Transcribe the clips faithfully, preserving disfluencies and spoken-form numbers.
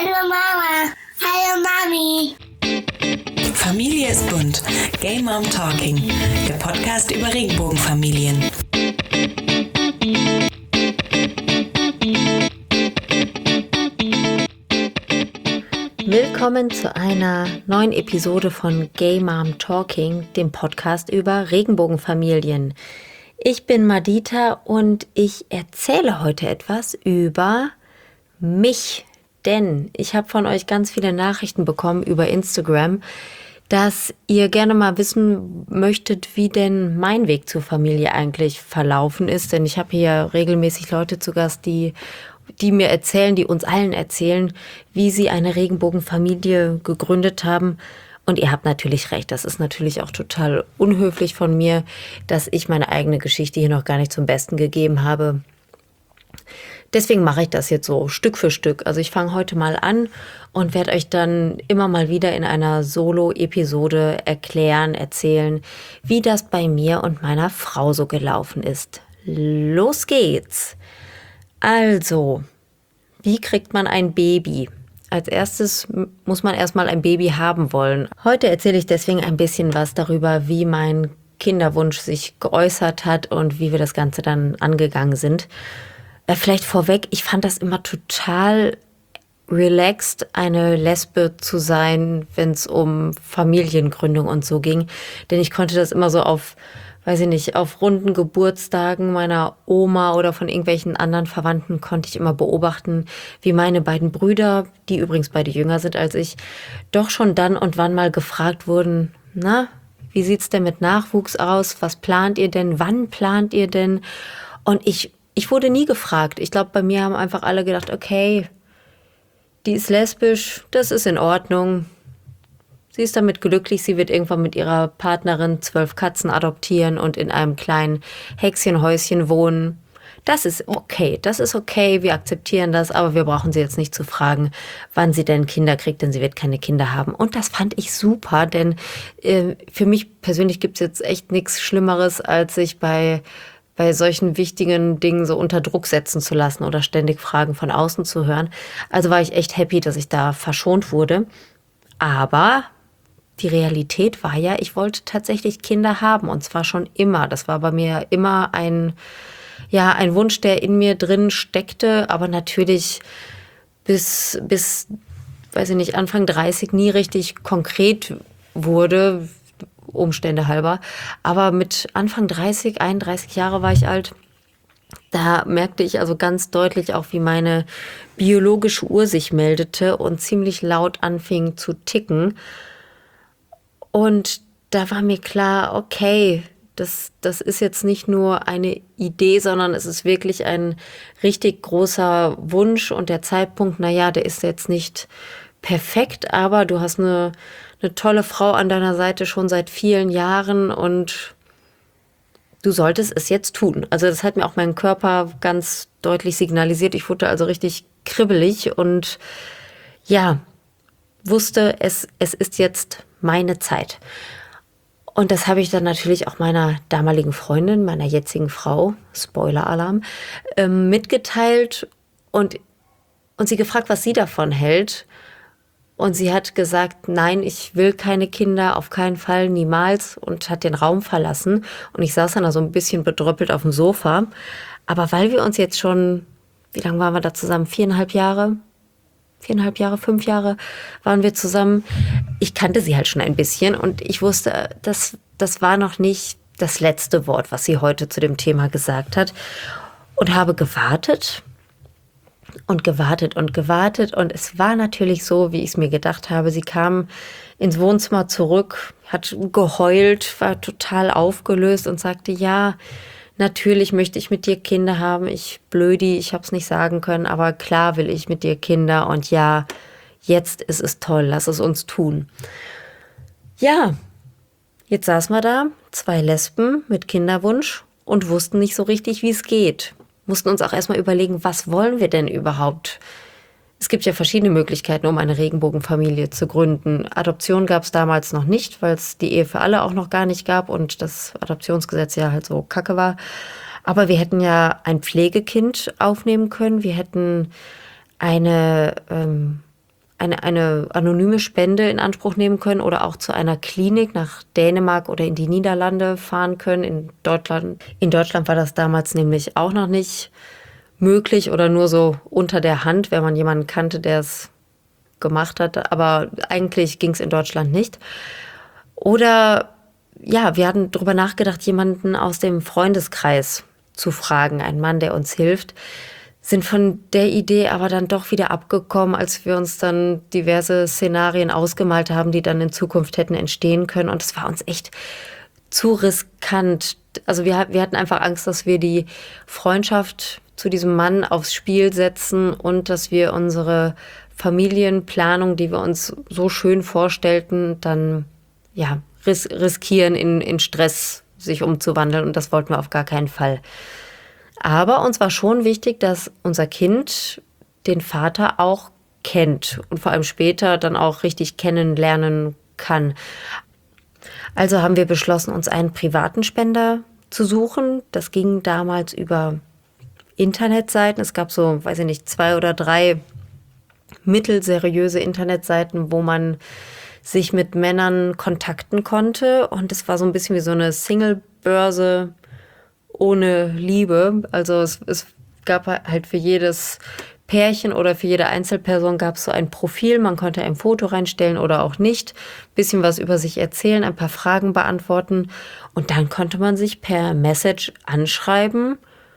Hallo Mama. Hallo Mami. Familie ist bunt. Gay Mom Talking. Der Podcast über Regenbogenfamilien. Willkommen zu einer neuen Episode von Gay Mom Talking, dem Podcast über Regenbogenfamilien. Ich bin Madita und ich erzähle heute etwas über mich, denn ich habe von euch ganz viele Nachrichten bekommen über Instagram, dass ihr gerne mal wissen möchtet, wie denn mein Weg zur Familie eigentlich verlaufen ist, denn ich habe hier regelmäßig Leute zu Gast, die die mir erzählen, die uns allen erzählen, wie sie eine Regenbogenfamilie gegründet haben. Und ihr habt natürlich recht, das ist natürlich auch total unhöflich von mir, dass ich meine eigene Geschichte hier noch gar nicht zum Besten gegeben habe. Deswegen mache ich das jetzt so Stück für Stück. Also ich fange heute mal an und werde euch dann immer mal wieder in einer Solo-Episode erklären, erzählen, wie das bei mir und meiner Frau so gelaufen ist. Los geht's! Also, wie kriegt man ein Baby? Als erstes muss man erstmal ein Baby haben wollen. Heute erzähle ich deswegen ein bisschen was darüber, wie mein Kinderwunsch sich geäußert hat und wie wir das Ganze dann angegangen sind. Äh, vielleicht vorweg, ich fand das immer total relaxed, eine Lesbe zu sein, wenn es um Familiengründung und so ging. Denn ich konnte das immer so auf, weiß ich nicht, auf runden Geburtstagen meiner Oma oder von irgendwelchen anderen Verwandten konnte ich immer beobachten, wie meine beiden Brüder, die übrigens beide jünger sind als ich, doch schon dann und wann mal gefragt wurden, na, wie sieht's denn mit Nachwuchs aus? Was plant ihr denn? Wann plant ihr denn? Und ich, ich wurde nie gefragt. Ich glaube, bei mir haben einfach alle gedacht, okay, die ist lesbisch, das ist in Ordnung. Sie ist damit glücklich, sie wird irgendwann mit ihrer Partnerin zwölf Katzen adoptieren und in einem kleinen Häkschenhäuschen wohnen. Das ist okay, das ist okay, wir akzeptieren das, aber wir brauchen sie jetzt nicht zu fragen, wann sie denn Kinder kriegt, denn sie wird keine Kinder haben. Und das fand ich super, denn äh, für mich persönlich gibt es jetzt echt nichts Schlimmeres, als sich bei, bei solchen wichtigen Dingen so unter Druck setzen zu lassen oder ständig Fragen von außen zu hören. Also war ich echt happy, dass ich da verschont wurde. Aber die Realität war ja, ich wollte tatsächlich Kinder haben und zwar schon immer. Das war bei mir immer ein, ja, ein Wunsch, der in mir drin steckte, aber natürlich bis, bis, weiß ich nicht, Anfang dreißig nie richtig konkret wurde, Umstände halber. Aber mit Anfang dreißig, einunddreißig Jahre war ich alt. Da merkte ich also ganz deutlich auch, wie meine biologische Uhr sich meldete und ziemlich laut anfing zu ticken. Und da war mir klar, okay, das, das ist jetzt nicht nur eine Idee, sondern es ist wirklich ein richtig großer Wunsch. Und der Zeitpunkt, naja, der ist jetzt nicht perfekt, aber du hast eine, eine tolle Frau an deiner Seite schon seit vielen Jahren und du solltest es jetzt tun. Also das hat mir auch mein Körper ganz deutlich signalisiert. Ich wurde also richtig kribbelig und ja, wusste, es, es ist jetzt meine Zeit. Und das habe ich dann natürlich auch meiner damaligen Freundin, meiner jetzigen Frau, Spoiler-Alarm, ähm, mitgeteilt und, und sie gefragt, was sie davon hält. Und sie hat gesagt, nein, ich will keine Kinder, auf keinen Fall, niemals, und hat den Raum verlassen. Und ich saß dann da so ein bisschen bedröppelt auf dem Sofa. Aber weil wir uns jetzt schon, wie lange waren wir da zusammen? Viereinhalb Jahre? Viereinhalb Jahre, fünf Jahre waren wir zusammen. Ich kannte sie halt schon ein bisschen und ich wusste, das, das war noch nicht das letzte Wort, was sie heute zu dem Thema gesagt hat. Und habe gewartet und gewartet und gewartet. Und es war natürlich so, wie ich es mir gedacht habe. Sie kam ins Wohnzimmer zurück, hat geheult, war total aufgelöst und sagte, ja, natürlich möchte ich mit dir Kinder haben. Ich blödi, ich habe es nicht sagen können, aber klar will ich mit dir Kinder. Und ja, jetzt ist es toll, lass es uns tun. Ja, jetzt saßen wir da, zwei Lesben mit Kinderwunsch und wussten nicht so richtig, wie es geht. Mussten uns auch erstmal überlegen, was wollen wir denn überhaupt? Es gibt ja verschiedene Möglichkeiten, um eine Regenbogenfamilie zu gründen. Adoption gab es damals noch nicht, weil es die Ehe für alle auch noch gar nicht gab und das Adoptionsgesetz ja halt so kacke war. Aber wir hätten ja ein Pflegekind aufnehmen können. Wir hätten eine ähm, eine, eine anonyme Spende in Anspruch nehmen können oder auch zu einer Klinik nach Dänemark oder in die Niederlande fahren können. In Deutschland, in Deutschland war das damals nämlich auch noch nicht möglich oder nur so unter der Hand, wenn man jemanden kannte, der es gemacht hat. Aber eigentlich ging es in Deutschland nicht. Oder ja, wir hatten darüber nachgedacht, jemanden aus dem Freundeskreis zu fragen, einen Mann, der uns hilft. Sind von der Idee aber dann doch wieder abgekommen, als wir uns dann diverse Szenarien ausgemalt haben, die dann in Zukunft hätten entstehen können. Und es war uns echt zu riskant. Also wir, wir hatten einfach Angst, dass wir die Freundschaft zu diesem Mann aufs Spiel setzen und dass wir unsere Familienplanung, die wir uns so schön vorstellten, dann ja ris- riskieren, in, in Stress sich umzuwandeln. Und das wollten wir auf gar keinen Fall. Aber uns war schon wichtig, dass unser Kind den Vater auch kennt und vor allem später dann auch richtig kennenlernen kann. Also haben wir beschlossen, uns einen privaten Spender zu suchen. Das ging damals über Internetseiten. Es gab so, weiß ich nicht, zwei oder drei mittelseriöse Internetseiten, wo man sich mit Männern kontakten konnte. Und es war so ein bisschen wie so eine Single-Börse ohne Liebe. Also es, es gab halt für jedes Pärchen oder für jede Einzelperson gab es so ein Profil. Man konnte ein Foto reinstellen oder auch nicht. Ein bisschen was über sich erzählen, ein paar Fragen beantworten. Und dann konnte man sich per Message anschreiben,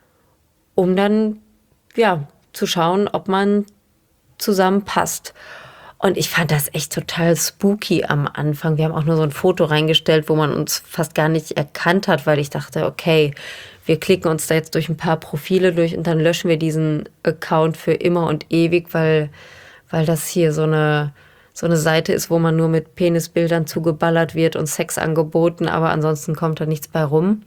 um dann ja zu schauen, ob man zusammenpasst. Und ich fand das echt total spooky am Anfang. Wir haben auch nur so ein Foto reingestellt, wo man uns fast gar nicht erkannt hat, weil ich dachte, okay, wir klicken uns da jetzt durch ein paar Profile durch und dann löschen wir diesen Account für immer und ewig, weil, weil das hier so eine, so eine Seite ist, wo man nur mit Penisbildern zugeballert wird und Sexangeboten, aber ansonsten kommt da nichts bei rum.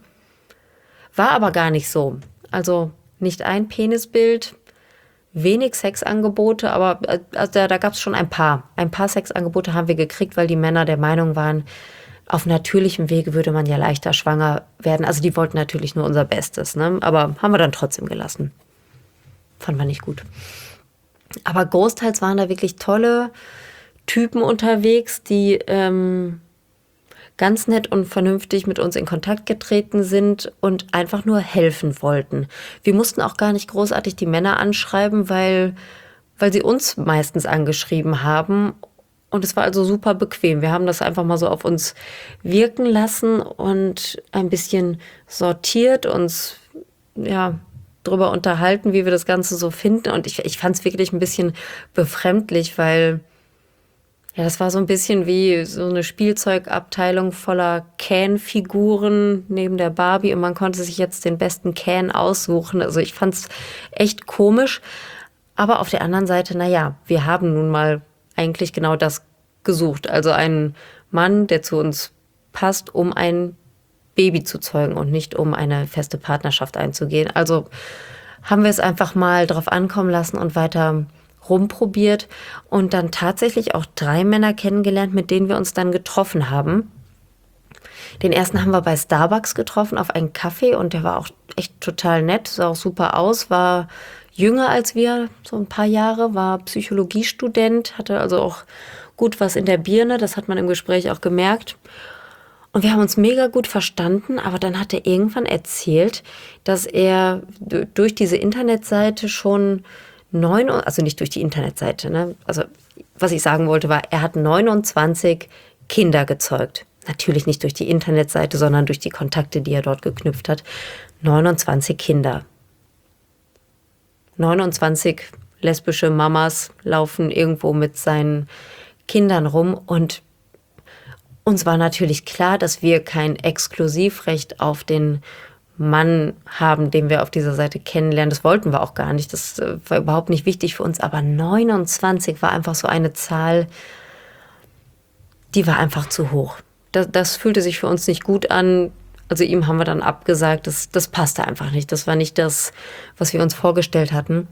War aber gar nicht so. Also nicht ein Penisbild, wenig Sexangebote, aber also da, da gab es schon ein paar. Ein paar Sexangebote haben wir gekriegt, weil die Männer der Meinung waren, auf natürlichem Wege würde man ja leichter schwanger werden. Also die wollten natürlich nur unser Bestes, ne? Aber haben wir dann trotzdem gelassen. Fanden wir nicht gut. Aber großteils waren da wirklich tolle Typen unterwegs, die ähm, ganz nett und vernünftig mit uns in Kontakt getreten sind und einfach nur helfen wollten. Wir mussten auch gar nicht großartig die Männer anschreiben, weil, weil sie uns meistens angeschrieben haben. Und es war also super bequem. Wir haben das einfach mal so auf uns wirken lassen und ein bisschen sortiert, uns ja drüber unterhalten, wie wir das Ganze so finden. Und ich, ich fand es wirklich ein bisschen befremdlich, weil ja, das war so ein bisschen wie so eine Spielzeugabteilung voller Ken-Figuren neben der Barbie und man konnte sich jetzt den besten Ken aussuchen. Also ich fand's echt komisch. Aber auf der anderen Seite, naja, wir haben nun mal eigentlich genau das gesucht. Also einen Mann, der zu uns passt, um ein Baby zu zeugen und nicht um eine feste Partnerschaft einzugehen. Also haben wir es einfach mal drauf ankommen lassen und weiter rumprobiert und dann tatsächlich auch drei Männer kennengelernt, mit denen wir uns dann getroffen haben. Den ersten haben wir bei Starbucks getroffen auf einen Kaffee und der war auch echt total nett, sah auch super aus, war jünger als wir, so ein paar Jahre, war Psychologiestudent, hatte also auch gut was in der Birne, das hat man im Gespräch auch gemerkt. Und wir haben uns mega gut verstanden, aber dann hat er irgendwann erzählt, dass er durch diese Internetseite schon neun, also nicht durch die Internetseite, ne? Also was ich sagen wollte war, er hat neunundzwanzig Kinder gezeugt. Natürlich nicht durch die Internetseite, sondern durch die Kontakte, die er dort geknüpft hat. neunundzwanzig Kinder. neunundzwanzig lesbische Mamas laufen irgendwo mit seinen Kindern rum und uns war natürlich klar, dass wir kein Exklusivrecht auf den Mann haben, den wir auf dieser Seite kennenlernen. Das wollten wir auch gar nicht. Das war überhaupt nicht wichtig für uns. Aber neunundzwanzig war einfach so eine Zahl, die war einfach zu hoch. Das, das fühlte sich für uns nicht gut an. Also ihm haben wir dann abgesagt. Das, das passte einfach nicht. Das war nicht das, was wir uns vorgestellt hatten.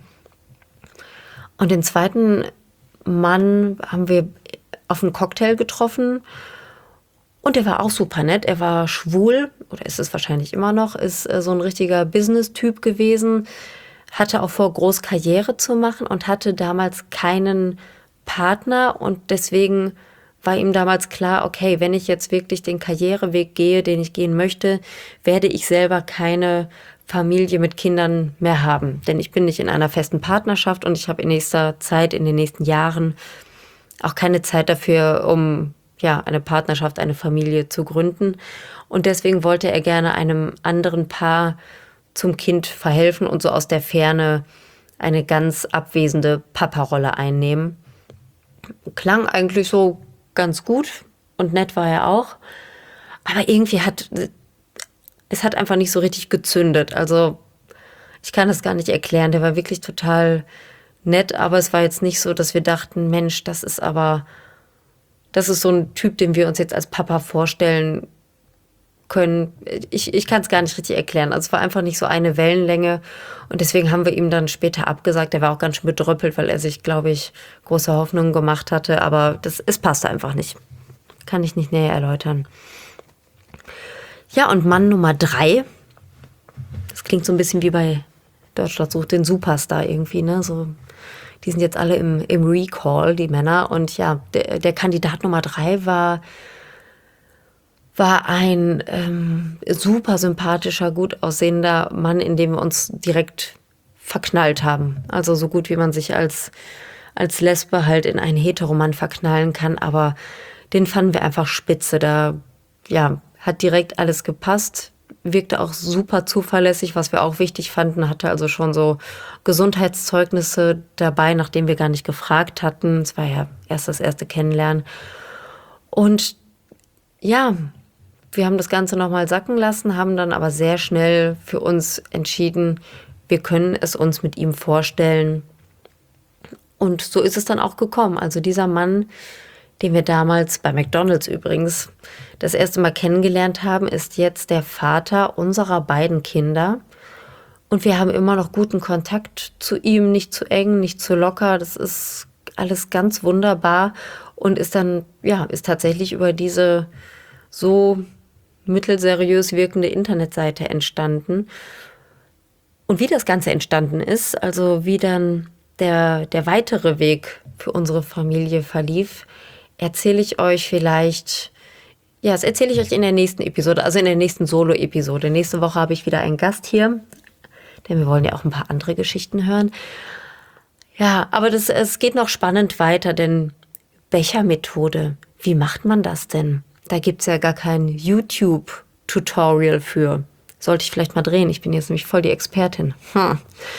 Und den zweiten Mann haben wir auf einen Cocktail getroffen. Und er war auch super nett. Er war schwul, oder ist es wahrscheinlich immer noch, ist äh, so ein richtiger Business-Typ gewesen, hatte auch vor, groß Karriere zu machen und hatte damals keinen Partner und deswegen war ihm damals klar, okay, wenn ich jetzt wirklich den Karriereweg gehe, den ich gehen möchte, werde ich selber keine Familie mit Kindern mehr haben. Denn ich bin nicht in einer festen Partnerschaft und ich habe in nächster Zeit, in den nächsten Jahren auch keine Zeit dafür, um ja eine Partnerschaft, eine Familie zu gründen. Und deswegen wollte er gerne einem anderen Paar zum Kind verhelfen und so aus der Ferne eine ganz abwesende Papa-Rolle einnehmen. Klang eigentlich so ganz gut und nett war er auch. Aber irgendwie hat es hat einfach nicht so richtig gezündet. Also ich kann das gar nicht erklären. Der war wirklich total nett, aber es war jetzt nicht so, dass wir dachten, Mensch, das ist aber, das ist so ein Typ, den wir uns jetzt als Papa vorstellen können. Ich, ich kann es gar nicht richtig erklären. Also es war einfach nicht so eine Wellenlänge und deswegen haben wir ihm dann später abgesagt. Er war auch ganz schön bedröppelt, weil er sich, glaube ich, große Hoffnungen gemacht hatte, aber das, es passte einfach nicht. Kann ich nicht näher erläutern. Ja, und Mann Nummer drei, das klingt so ein bisschen wie bei Deutschland sucht den Superstar irgendwie, ne? So, die sind jetzt alle im, im Recall, die Männer. Und ja, der, der Kandidat Nummer drei war, war ein ähm, super sympathischer, gut aussehender Mann, in dem wir uns direkt verknallt haben. Also so gut, wie man sich als, als Lesbe halt in einen Heteromann verknallen kann. Aber den fanden wir einfach spitze. Da, ja, hat direkt alles gepasst, wirkte auch super zuverlässig, was wir auch wichtig fanden, hatte also schon so Gesundheitszeugnisse dabei, nachdem wir gar nicht gefragt hatten. Es war ja erst das erste Kennenlernen. Und ja, wir haben das Ganze nochmal sacken lassen, haben dann aber sehr schnell für uns entschieden, wir können es uns mit ihm vorstellen. Und so ist es dann auch gekommen. Also dieser Mann, den wir damals bei McDonald's übrigens das erste Mal kennengelernt haben, ist jetzt der Vater unserer beiden Kinder. Und wir haben immer noch guten Kontakt zu ihm, nicht zu eng, nicht zu locker. Das ist alles ganz wunderbar und ist dann, ja, ist tatsächlich über diese so mittelseriös wirkende Internetseite entstanden. Und wie das Ganze entstanden ist, also wie dann der, der weitere Weg für unsere Familie verlief, erzähle ich euch vielleicht, ja, das erzähle ich euch in der nächsten Episode, also in der nächsten Solo-Episode. Nächste Woche habe ich wieder einen Gast hier, denn wir wollen ja auch ein paar andere Geschichten hören. Ja, aber das, es geht noch spannend weiter, denn Bechermethode, wie macht man das denn? Da gibt es ja gar kein YouTube-Tutorial für. Sollte ich vielleicht mal drehen, ich bin jetzt nämlich voll die Expertin. Hm.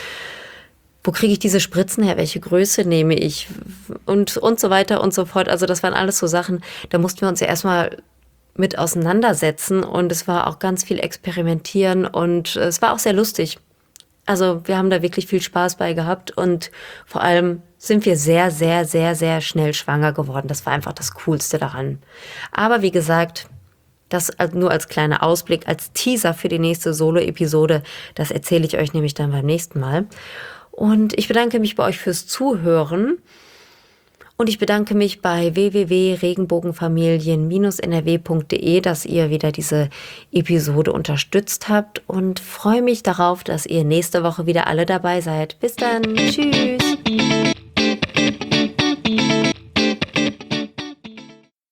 Wo kriege ich diese Spritzen her? Welche Größe nehme ich? Und, und so weiter und so fort. Also das waren alles so Sachen, da mussten wir uns ja erstmal mit auseinandersetzen. Und es war auch ganz viel Experimentieren und es war auch sehr lustig. Also wir haben da wirklich viel Spaß bei gehabt und vor allem sind wir sehr, sehr, sehr, sehr schnell schwanger geworden. Das war einfach das Coolste daran. Aber wie gesagt, das nur als kleiner Ausblick, als Teaser für die nächste Solo-Episode. Das erzähle ich euch nämlich dann beim nächsten Mal. Und ich bedanke mich bei euch fürs Zuhören. Und ich bedanke mich bei w w w punkt regenbogenfamilien Bindestrich n r w punkt d e, dass ihr wieder diese Episode unterstützt habt und freue mich darauf, dass ihr nächste Woche wieder alle dabei seid. Bis dann. Tschüss.